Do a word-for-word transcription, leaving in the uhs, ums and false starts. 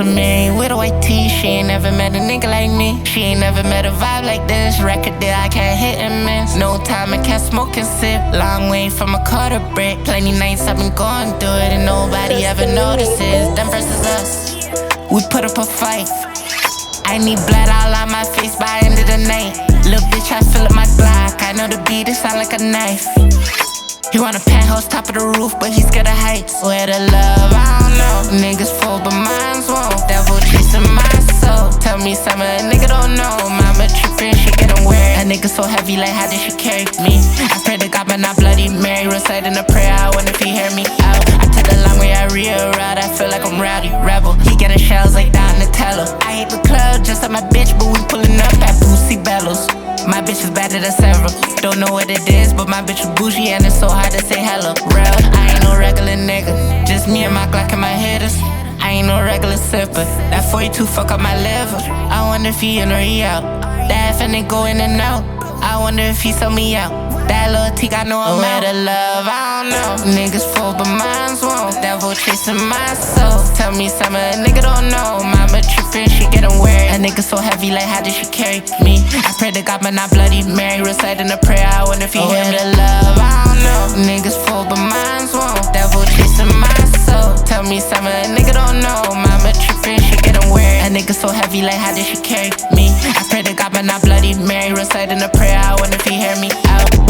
a Mary with a white tee. She ain't never met a nigga like me. She ain't never met a vibe like this. Record that I can't hit and miss. No time, I can't smoke and sip. Long way from a quarter brick. Plenty nights I've been going through it and nobody ever notices. Them versus us, we put up a fight. I need blood all on my face by the end of the night. Little bitch, I fill up my Glock. I know the beat, it sound like a knife. He want a penthouse, top of the roof, but he's scared of heights. Where the love, I don't know. Niggas full, but mines won't. Devil chasing my soul. Tell me something a nigga don't know. Mama trippin', she getting weird. A nigga so heavy, like how did she carry me? I pray to God, but not Bloody Mary. Reciting a prayer, I wonder if he hear me out. I took the long way, I reroute. I feel like I'm rowdy, rebel. He getting shells like Donatello. I hate the club, just like my bitch, but we pulling up at Boosie Bellows. My bitch is better than several. Don't know what it is, but my bitch is bougie and it's so hard to say hello. Real, I ain't no regular nigga. Just me and my Glock and my hitters. I ain't no regular sipper. That forty-two fuck up my liver. I wonder if he in or he out. That finna go in and out. I wonder if he sold me out. That little tick, I know I'm out of love, I don't know. Niggas full, but mines won't. Devil chasing my soul. Tell me something a nigga don't know. Mama trippin', she getting weird. A nigga so heavy, like how did she carry me? I pray to God, but not Bloody Mary. Reciting a prayer, I wonder if he hear me. The love, I don't know. Niggas full, but mines won't. Devil chasing my soul. Tell me something a nigga don't know. Mama trippin', she getting weird. A nigga so heavy, like how did she carry me? I pray to God, but not Bloody Mary. Reciting a prayer, I wonder if he hear me out.